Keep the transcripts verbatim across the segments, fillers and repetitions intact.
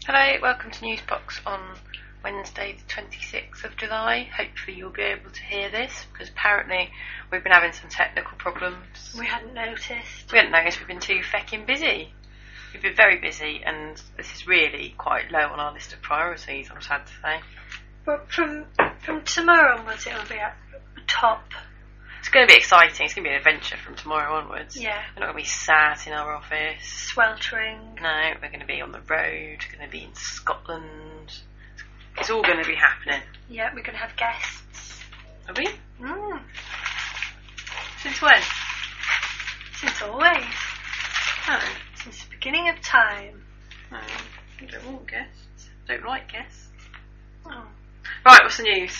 Hello, welcome to Newsbox on Wednesday the twenty-sixth of July. Hopefully you'll be able to hear this because apparently we've been having some technical problems. We hadn't noticed. We hadn't noticed, we've been too feckin' busy. We've been very busy and this is really quite low on our list of priorities, I'm sad to say. But from from tomorrow onwards it'll be at the top. It's going to be exciting, it's going to be an adventure from tomorrow onwards. Yeah. We're not going to be sat in our office. Sweltering. No, we're going to be on the road, we're going to be in Scotland. It's all going to be happening. Yeah, we're going to have guests. Are we? Mm. Since when? Since always. No. Since the beginning of time. No, I don't want guests. Don't like guests. Oh. Right, what's the news?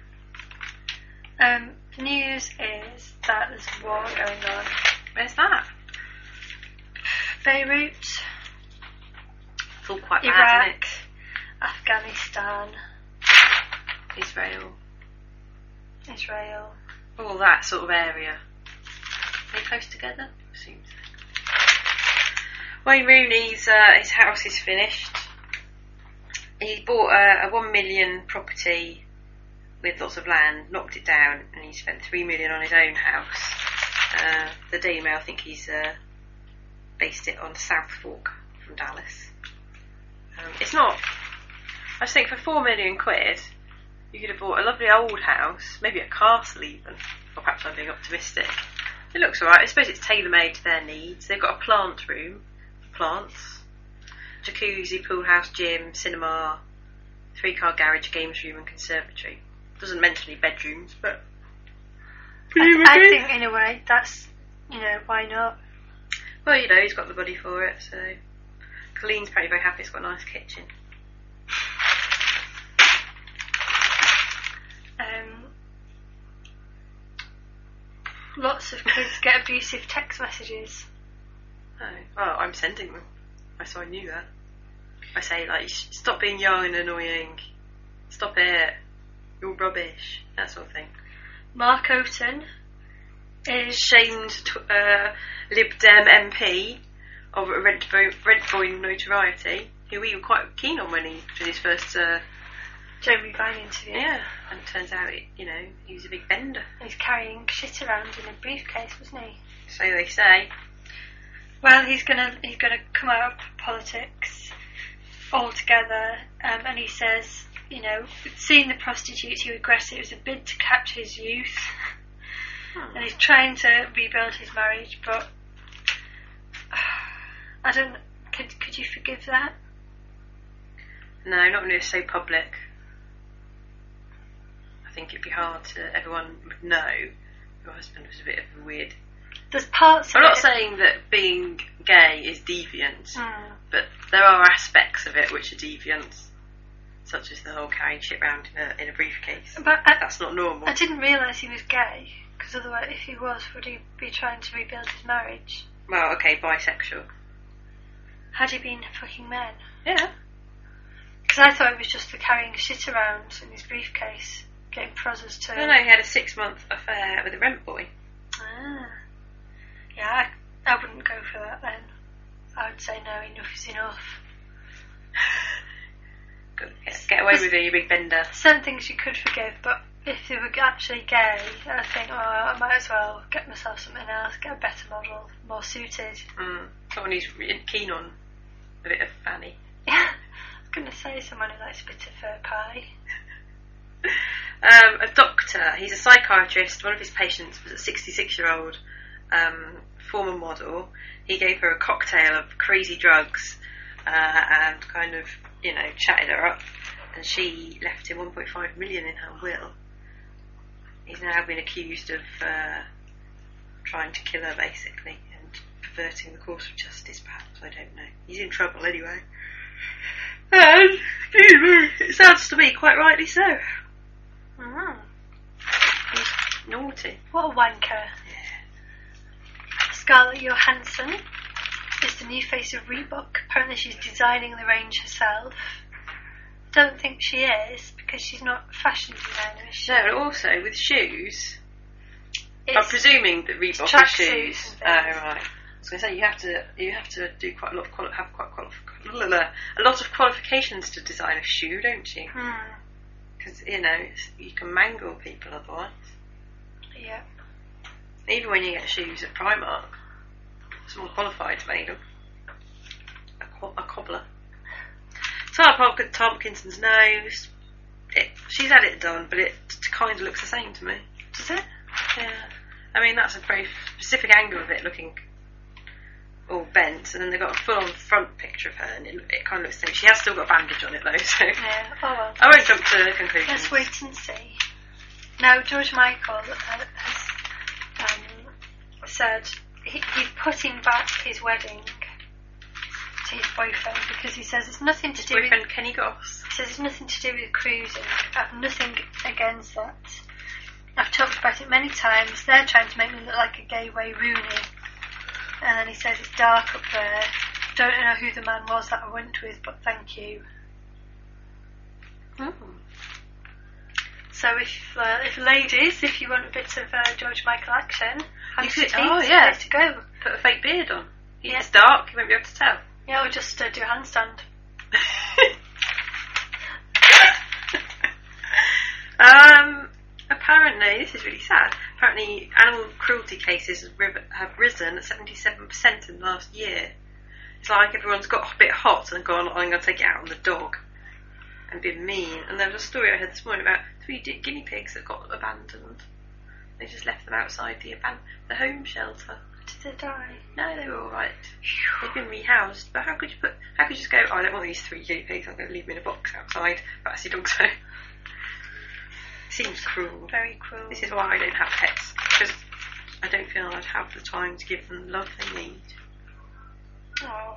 Um, the news is that there's a war going on. Where's that? Beirut, It's all quite bad, Iraq, isn't Afghanistan, it? Israel. Israel. All that sort of area. Are they close together? Seems so. Wayne Rooney's uh, his house is finished. He bought a, a one million property with lots of land, knocked it down, and he spent three million on his own house. Uh, the Daily Mail think he's uh, based it on South Fork from Dallas. Um, it's not. I just think for four million quid, you could have bought a lovely old house, maybe a castle even, or perhaps I'm being optimistic. It looks alright. I suppose it's tailor-made to their needs. They've got a plant room for plants, jacuzzi, pool house, gym, cinema, three-car garage, games room, and conservatory. Doesn't mention any bedrooms, but I, I think in a way that's, you know, why not? well, you know, he's got the body for it. So Colleen's probably very happy. It's got a nice kitchen. Um, lots of kids get abusive text messages. Oh, well, I'm sending them. I so I knew that. I say like, stop being young and annoying. Stop it. You're rubbish. That sort of thing. Mark Oaten is Shamed tw- uh, Lib Dem M P of Red, Bo- Red Boy notoriety, who we were quite keen on when he did his first. Uh, Jeremy Vine interview. yeah, and it turns out, it, you know, he was a big bender. He's carrying shit around in a briefcase, wasn't he? So they say. Well, he's gonna he's gonna come out of politics altogether, um, and he says, you know, seeing the prostitutes, he regrets it. It was a bid to capture his youth, Hmm. and he's trying to rebuild his marriage. But I don't. Could could you forgive that? No, not when it's so public. I think it'd be hard to. Everyone would know your husband was a bit of a weird. There's parts. I'm of not it. saying that being gay is deviant, Hmm. but there are aspects of it which are deviant, such as the whole carrying shit around in a, in a briefcase. But I, That's not normal. I didn't realise he was gay, because otherwise, if he was, would he be trying to rebuild his marriage? Well, okay, bisexual. Had he been fucking men? Yeah. Because I thought it was just the carrying shit around in his briefcase, getting prozzers to. No, no, he had a six-month affair with a rent boy. Ah. Yeah, I, I wouldn't go for that then. I would say no, enough is enough. Good. Get, get away with it, you big bender. Some things you could forgive, but if they were actually gay, I think, oh, I might as well get myself something else, get a better model, more suited. Mm. Someone who's really keen on a bit of fanny. Yeah, I was going to say someone who likes a bit of fur pie. Um, a doctor, he's a psychiatrist. One of his patients was a sixty-six-year-old um, former model. He gave her a cocktail of crazy drugs uh, and kind of, you know, chatted her up. And she left him one point five million in her will. He's now been accused of uh, trying to kill her, basically, and perverting the course of justice, perhaps. I don't know. He's in trouble anyway. And, excuse me, it sounds to me quite rightly so. Mm. He's naughty. What a wanker. Yeah. Scarlett Johansson is the new face of Reebok. Apparently she's designing the range herself. Don't think she is, because she's not a fashion designer, is she? No, and also with shoes, It's I'm presuming that Reebok tracksuits is shoes. and Oh, things. right. I was going to say you have to you have to do quite a lot of quali- have quite quite a still a, a lot of qualifications to design a shoe, don't you? Because, you know, it's, you can mangle people otherwise. Yeah. Even when you get shoes at Primark, someone qualified made them. A, co- a cobbler. Tara Pop- Tompkinson's nose. It, she's had it done, but it kind of looks the same to me. Does it? Yeah. I mean, that's a very specific angle of it looking all bent, and then they've got a full-on front picture of her, and it, it kind of looks the same. She has still got a bandage on it, though, so... Yeah, oh well. I won't jump to conclusions. Let's wait and see. Now, George Michael has um, said he, he's putting back his wedding to his boyfriend because he says it's nothing to his do boyfriend with... Kenny Goss. He says it's nothing to do with cruising. I've nothing against that. I've talked about it many times. They're trying to make me look like a gay Wayne Rooney. And then he says it's dark up there. Don't know who the man was that I went with, but thank you. Oh. So if uh, if ladies, if you want a bit of uh, George Michael action, You could, feet, oh yeah, to go. Put a fake beard on. If Yeah. it's dark, you won't be able to tell. Yeah, or just uh, do a handstand. um, apparently, this is really sad. Apparently, animal cruelty cases have riv- have risen seventy-seven percent in the last year. It's like everyone's got a bit hot and gone, I'm going to take it out on the dog and been mean. And there was a story I heard this morning about three di- guinea pigs that got abandoned. They just left them outside the aban- the home shelter. Did they die? No, they were all right. They've been rehoused. But how could you put? How could you just go? Oh, I don't want these three guinea pigs. I'm going to leave them in a box outside. That's your dog. So seems cruel. Very cruel. This is why I don't have pets, because I don't feel I'd have the time to give them the love they need. Oh.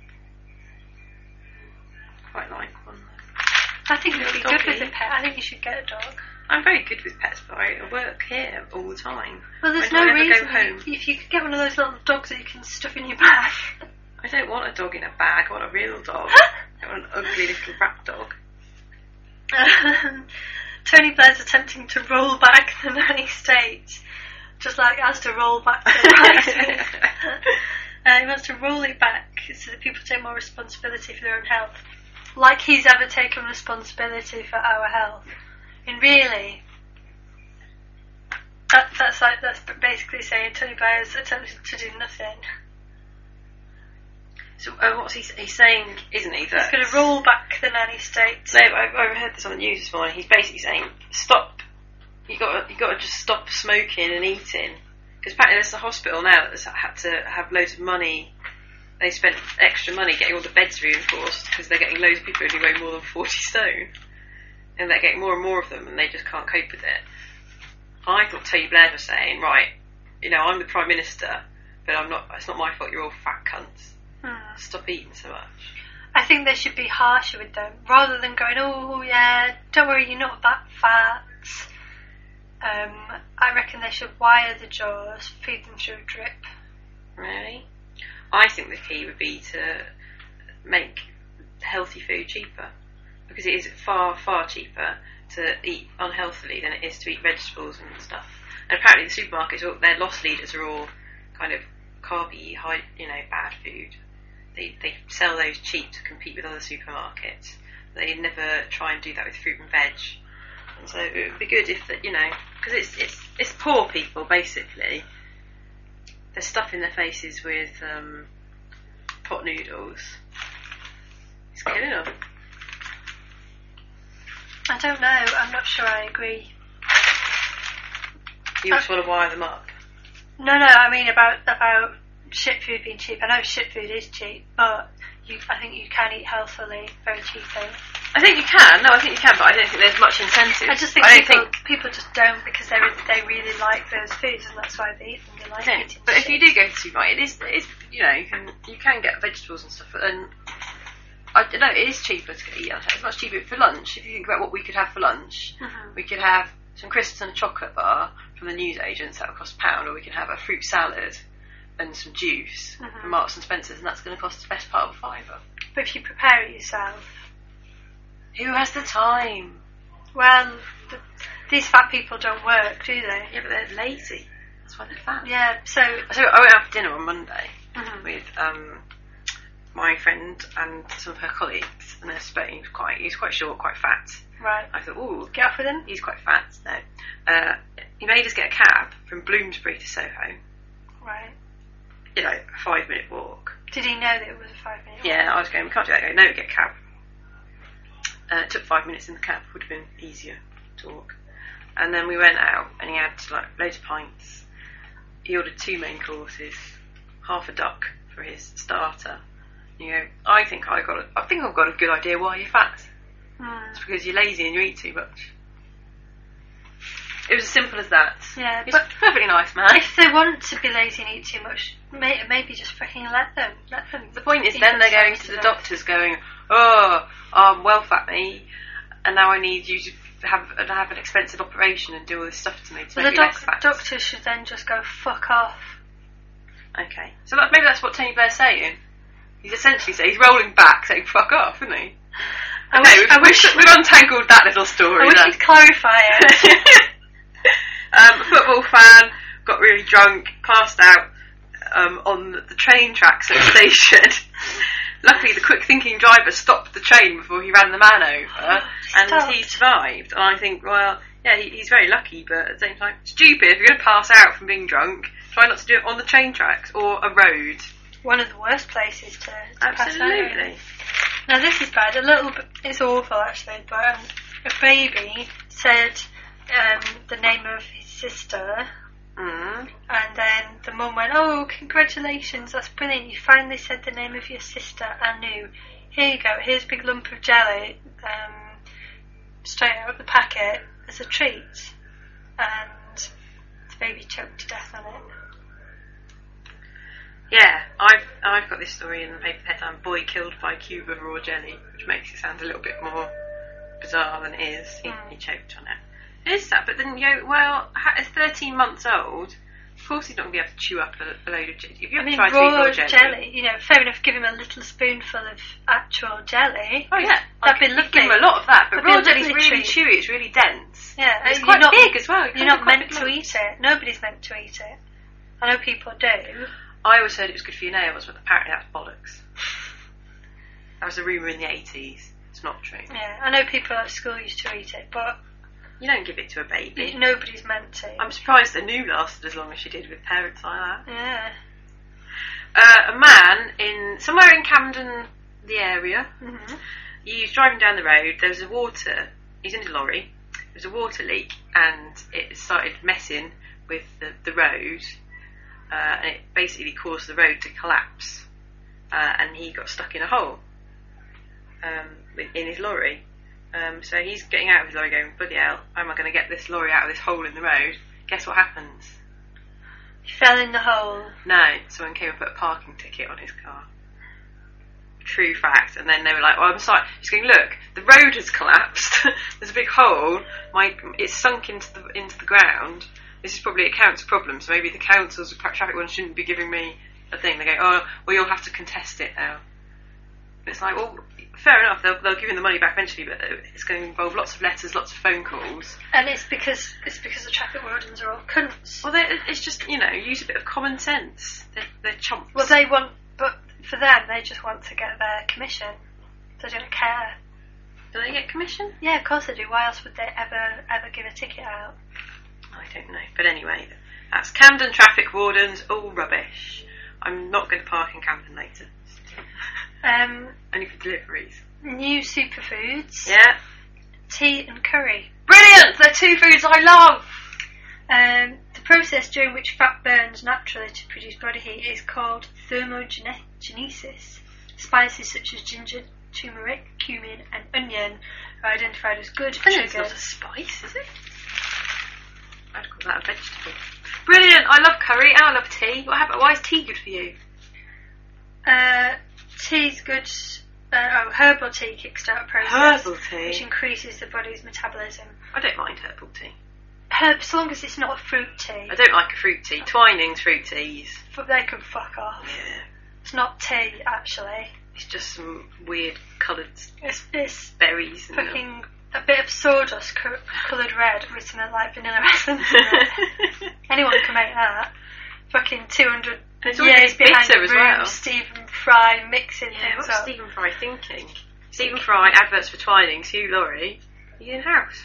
Quite like one. I think you'd be Doggy. good with a pet. I think you should get a dog. I'm very good with pets, but I work here all the time. Well, there's When no do I ever reason. go home? If you could get one of those little dogs that you can stuff in your bag. I don't want a dog in a bag. I want a real dog. I want an ugly little rat dog. Um, Tony Blair's attempting to roll back the nanny state, just like he has to roll back the right. uh, he wants to roll it back so that people take more responsibility for their own health, like he's ever taken responsibility for our health. And really, that, that's like that's basically saying Tony Blair's attempting to do nothing. So uh, what's he? He's saying, isn't he, that He's going to roll back the nanny state. No, I, I heard this on the news this morning. He's basically saying, stop. You got you got to just stop smoking and eating, because apparently there's a hospital now that's had to have loads of money. They spent extra money getting all the beds reinforced because they're getting loads of people who weigh more than forty stone, and they're getting more and more of them, and they just can't cope with it. I thought Tony Blair was saying, right, you know, I'm the Prime Minister, but I'm not. It's not my fault. You're all fat cunts. Hmm. Stop eating so much. I think they should be harsher with them, rather than going, oh yeah, don't worry, you're not that fat. Um, I reckon they should wire the jaws, feed them through a drip. Really? I think the key would be to make healthy food cheaper, because it is far, far cheaper to eat unhealthily than it is to eat vegetables and stuff. And apparently the supermarkets, their loss leaders are all kind of carby, high, you know, bad food. They they sell those cheap to compete with other supermarkets. They never try and do that with fruit and veg. And so it would be good if that, you know, because it's it's it's poor people basically. They're stuffing their faces with um, pot noodles. It's killing them. I don't know, I'm not sure I agree. You just want to wire them up. No, no, I mean about about shit food being cheap. I know shit food is cheap, but you, I think you can eat healthily very cheaply. I think you can. No, I think you can, but I don't think there's much incentive. I just think I don't people think, people just don't because they re- they really like those foods and that's why they eat them. They like I don't. eating But if shit. you do go to the supermarket, it is, it is, you know, you can you can get vegetables and stuff, and I don't know, it is cheaper to eat. It's much cheaper for lunch. If you think about what we could have for lunch, Mhm. we could have some crisps and a chocolate bar from the newsagents that would cost a pound, or we could have a fruit salad and some juice Mhm. from Marks and Spencer's, and that's going to cost the best part of a fiver. But if you prepare it yourself, Who has the time? well, the, these fat people don't work, do they? Yeah, but they're lazy. That's why they're fat. Yeah. So. So I went out for dinner on Monday Mhm. with um, my friend and some of her colleagues, and they're spotting. He was quite, he was quite short, quite fat. Right. I thought, ooh, Get off with him? he's quite fat. No, uh, he made us get a cab from Bloomsbury to Soho. Right. You know, a five minute walk. Did he know that it was a five minute walk? Yeah, I was going, we can't do that. I go, no, get a cab. Uh, it took five minutes in the cab, would have been easier to walk. And then we went out, and he had like loads of pints. He ordered two main courses, half a duck for his starter. You know, I think I got, a, I think I've got a good idea why you're fat. Mm. It's because you're lazy and you eat too much. It was as simple as that. Yeah, He's but a perfectly nice man. if they want to be lazy and eat too much, may, maybe just fucking let them. Let them. The point is, eat then they're going themselves to the death. doctors, going, "Oh, I'm well fat me, and now I need you to have have an expensive operation and do all this stuff to me to Well, make the me less doc- fat." doctors should then just go fuck off. Okay, so that, maybe that's what Tony Blair's saying. He's essentially saying he's rolling back, saying "fuck off," isn't he? I Okay, wish, we've, I wish, we've, we've untangled that little story. I wish there. you'd clarify it. um, a football fan got really drunk, passed out um, on the train tracks at the station. Luckily, the quick-thinking driver stopped the train before he ran the man over, and Stopped. he survived. And I think, well, yeah, he, he's very lucky, but at the same time, stupid. If you're going to pass out from being drunk, try not to do it on the train tracks or a road. One of the worst places to, to pass out. Absolutely. Now this is bad. A little bit. It's awful actually. But um, a baby said um, the name of his sister, Mm. and then the mum went, "Oh, congratulations! That's brilliant. You finally said the name of your sister. I knew. Here you go. Here's a big lump of jelly, um, straight out of the packet as a treat." And the baby choked to death on it. Yeah, I've I've got this story in the paper headline: "Boy killed by cube of raw jelly," which makes it sound a little bit more bizarre than it is. He, Mm. he choked on it. It is sad, but then you go, well, ha- it's thirteen months old. Of course, he's not going to be able to chew up a, a load of jelly. If you I ever mean, tried to eat raw raw jelly, jelly. You know, fair enough. Give him a little spoonful of actual jelly. oh yeah, That'd I be could lovely. give him a lot of that. But That'd be raw a jelly's lovely really treat. chewy. It's really dense. Yeah, It's and quite you're not, big as well. It You're comes not in quite meant big to lumps. eat it. Nobody's meant to eat it. I know people do. I always heard it was good for your nails, but apparently that's bollocks. That was a rumour in the eighties. It's not true. Yeah, I know people at school used to eat it, but You don't give it to a baby. nobody's meant to. I'm surprised the new lasted as long as she did with parents like that. Yeah. Uh, a man in somewhere in Camden, the area, Mm-hmm. he's driving down the road. There was a water. He's in a lorry. There was a water leak, and it started messing with the, the road, uh, and it basically caused the road to collapse. Uh, and he got stuck in a hole um, in, in his lorry. Um, so he's getting out of his lorry, going, "Bloody hell! How am I going to get this lorry out of this hole in the road?" Guess what happens? He fell in the hole. No, someone came and put a parking ticket on his car. True fact. And then they were like, "Well, I'm sorry." He's going, "Look, the road has collapsed. There's a big hole. My it's sunk into the into the ground. This is probably a council problem. So maybe the council's traffic one shouldn't be giving me a thing." They go, "Oh, well, you'll have to contest it now." And it's like, well, fair enough. They'll they'll give him the money back eventually, but it's going to involve lots of letters, lots of phone calls. And it's because it's because the traffic wardens are all cunts. Well, they, it's just, you know, use a bit of common sense. They're, they're chumps. Well, they want, but for them, they just want to get their commission. They don't care. Do they get commission? Yeah, of course they do. Why else would they ever ever give a ticket out? I don't know. But anyway, that's Camden traffic wardens, all rubbish. I'm not going to park in Camden later. Um, Only for deliveries. new superfoods. Yeah. Tea and curry. Brilliant! They're two foods I love! Um, the process during which fat burns naturally to produce body heat is called thermogenesis. Spices such as ginger, turmeric, cumin and onion are identified as good Onion's triggers. not a spice, is it? I'd call that a vegetable. Brilliant! I love curry and I love tea. What happened? Why is tea good for you? Uh, tea's good. Uh, oh, herbal tea kickstart process, Herbal tea? which increases the body's metabolism. I don't mind herbal tea. Herb, so long as it's not fruit tea, I don't like a fruit tea. Twining's fruit teas. but they can fuck off. Yeah. It's not tea, actually. It's just some weird coloured It's it's berries. And fucking a bit of sawdust co- coloured red with some like vanilla essence in it. Anyone can make that. fucking two hundred It's all years bitter behind the as room, well. Stephen Fry mixing Yeah, things what's up. Stephen Fry thinking? Stephen Fry, adverts for Twinings, Hugh Laurie, Ian House.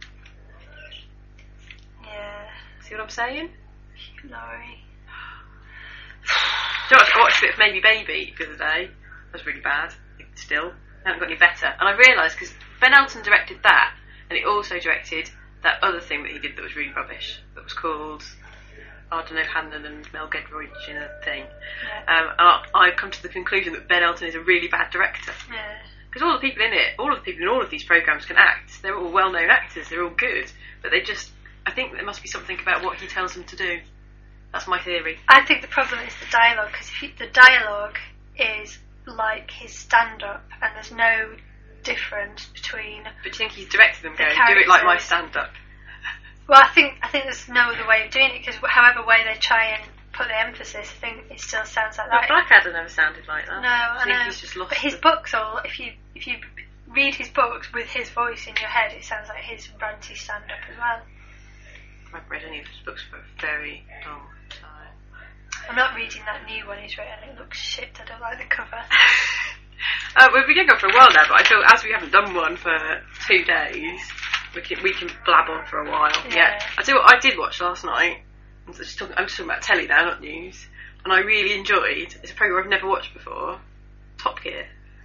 Yeah. See what I'm saying? Hugh Laurie. Do you know what, I watched a bit of Maybe Baby the other day. That was really bad. Still, haven't got any better. And I realised because Ben Elton directed that, and he also directed that other thing that he did that was really rubbish. That was called Arden O'Hanlon and Mel Gedroyd in a thing. Yeah. Um, and I, I've come to the conclusion that Ben Elton is a really bad director. Yeah. Because all the people in it, all of the people in all of these programmes can act. They're all well-known actors. They're all good, but they just. I think there must be something about what he tells them to do. That's my theory. I think the problem is the dialogue, because the dialogue is like his stand-up, and there's no difference between. But do you think he's directed them The going, do it like my characters. stand-up? Well, I think I think there's no other way of doing it, because however way they try and put the emphasis, I think it still sounds like But that. Blackadder never sounded like that. No, I, I think know. he's just lost But his the- books, all if you if you read his books with his voice in your head, it sounds like his ranty stand-up as well. I haven't read any of his books for a very long time. I'm not reading that new one he's written. It looks shit. I don't like the cover. uh, we've been going on for a while now, but I feel as we haven't done one for two days, we can we can blab on for a while. Yeah. Yeah. I tell you what I did watch last night. I'm just talking, I'm just talking about telly now, not news. And I really enjoyed. It's a program I've never watched before. Top Gear.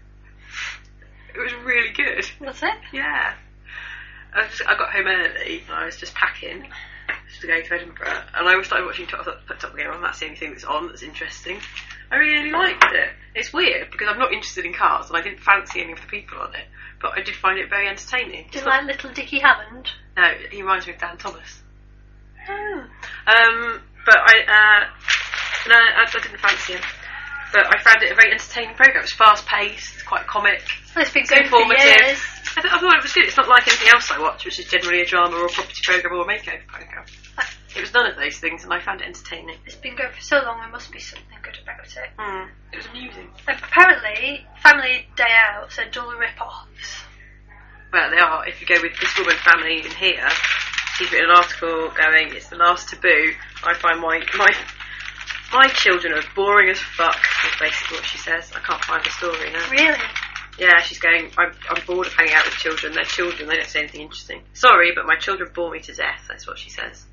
It was really good. Was it? Yeah. I, just, I got home early and I was just packing just to go to Edinburgh, and I started watching Top, Top, Top Gear on. That's the only thing that's on that's interesting. I really liked it. It's weird because I'm not interested in cars and I didn't fancy any of the people on it, but I did find it very entertaining. Do you It's like not- Little Dickie Hammond? No, he reminds me of Dan Thomas. Oh. Um, but I, uh, no, I, I didn't fancy him. But I found it a very entertaining programme. It was fast paced, quite comic. Well, it's been It's going for informative. years. I, th- I thought it was good. It's not like anything else I watch, which is generally a drama or a property programme or a makeover programme. It was none of those things, and I found it entertaining. It's been going for so long, there must be something good about it. Mm. It was amusing. And apparently, Family Day Out are dull rip-offs. Well, they are. If you go with This Woman Family in here, she's written an article going, it's the last taboo. I find my my my children are boring as fuck, is basically what she says. I can't find the story now. Really? Yeah, she's going, I'm, I'm bored of hanging out with children. They're children, they don't say anything interesting. Sorry, but my children bore me to death. That's what she says.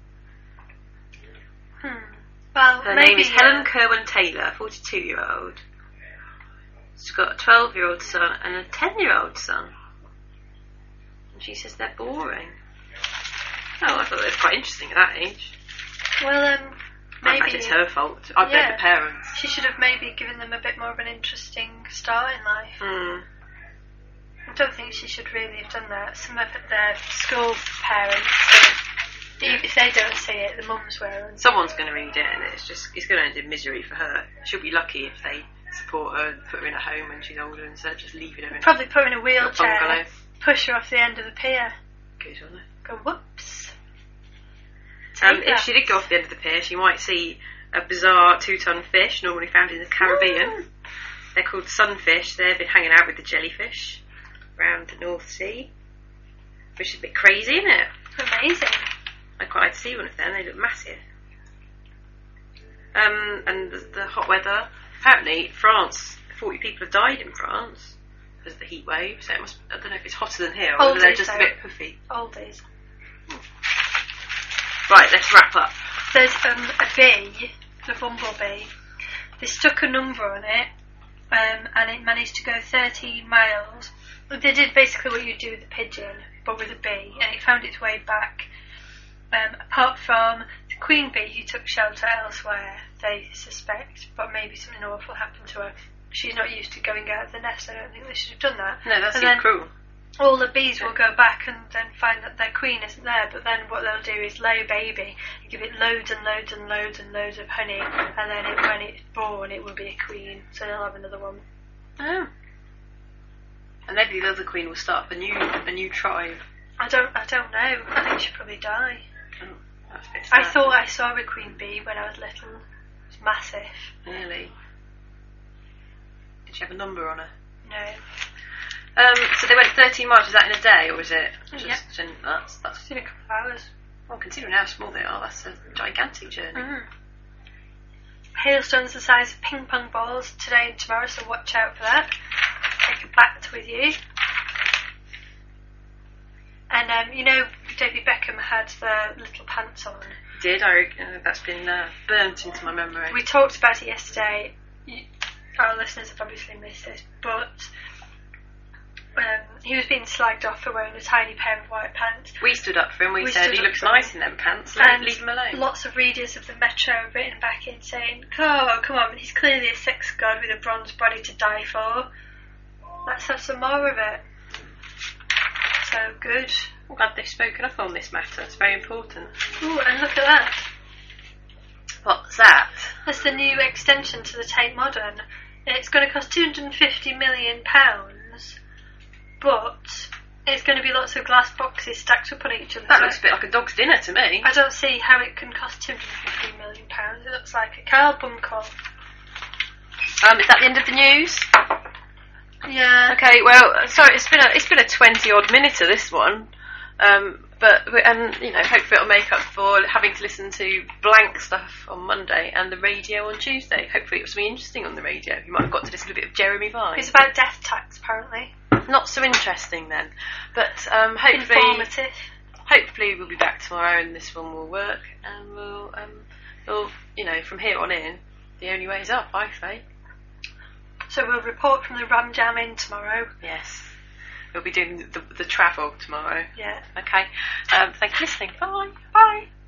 Hmm. Well, Her maybe, name is uh, Helen Kerwin Taylor, forty-two-year-old. She's got a twelve-year-old son and a ten-year-old son. And she says they're boring. Oh, I thought they were quite interesting at that age. Well, um, I maybe fact it's her fault. I blame yeah. the parents. she should have maybe given them a bit more of an interesting start in life. Hmm. I don't think she should really have done that. Some of their school parents, so if they don't see it, the mums will. And Someone's going to read it, and it's just it's going to end in misery for her. She'll be lucky if they support her and put her in a home when she's older instead of just leaving her in probably put her in a a wheelchair, bungalow. push her off the end of the pier, Good, wasn't it? go whoops. Um, Take if that. she did go off the end of the pier, she might see a bizarre two-ton fish normally found in the Caribbean. Ooh. They're called sunfish. They've been hanging out with the jellyfish around the North Sea, which is a bit crazy, isn't it? Amazing. I'd quite like to see one of them. They look massive. Um, and the, the hot weather. Apparently, France, forty people have died in France because of the heat wave. So it must. I don't know if it's hotter than here or whether they're Oldies, just a though. bit puffy. Oldies. Right, let's wrap up. There's um, a bee, a bumblebee. They stuck a number on it, um, and it managed to go thirteen miles. They did basically what you do with a pigeon, but with a bee, and it found its way back. Um, apart from the queen bee, who took shelter elsewhere, they suspect, but maybe something awful happened to her. She's not used to going out of the nest. I don't think they should have done that. No, that And seems then cruel. all the bees will go back and then find that their queen isn't there, but then what they'll do is lay a baby, give it loads and loads and loads and loads of honey, and then it, when it's born it will be a queen, so they'll have another one. Oh. And maybe the other queen will start up a new a new tribe. I don't I don't know. I think she'll probably die. Oh, that's a bit I sad. thought I saw a queen bee when I was little. It was massive. Really? Did she have a number on her? No. Um, so they went thirteen miles. Was that in a day, or was it just? Yeah. That's that's. It's in a couple of hours. Well, considering how small they are, that's a gigantic journey. Mm. hailstones the size of ping pong balls today and tomorrow, so watch out for that. Take a bat with you. And um, you know, David Beckham had the little pants on. Did I? Uh, that's been uh, burnt into my memory. We talked about it yesterday. You, our listeners have obviously missed this, but um, he was being slagged off for wearing a tiny pair of white pants. We stood up for him. We, We said stood he up looks for him. nice in them pants. Leave, And leave him alone. lots of readers of the Metro have written back in saying, "Oh, come on, he's clearly a sex god with a bronze body to die for. Let's have some more of it." So good. I'm glad they've spoken up on this matter. It's very important. Ooh, and look at that. What's that? That's the new extension to the Tate Modern. It's going to cost two hundred fifty million pounds, but it's going to be lots of glass boxes stacked up on each other. That looks a bit like a dog's dinner to me. I don't see how it can cost two hundred fifty million pounds. It looks like a car buncle. Um, is that the end of the news? Yeah. Okay. Well, sorry. It's been a it's been a twenty odd minute of this one. Um, but and you know, hopefully it'll make up for having to listen to blank stuff on Monday and the radio on Tuesday. Hopefully it was something interesting on the radio. You might have got to listen to a bit of Jeremy Vine. It's about death tax, apparently. Not so interesting then, but um, hopefully, Informative. hopefully we'll be back tomorrow and this one will work, and we'll, um, we'll, you know, from here on in, the only way is up, I say. So we'll report from the Ram Jam Inn tomorrow. Yes, we'll be doing the, the, the travel tomorrow. Yeah. Okay. Um, thank you for listening. Bye. Bye.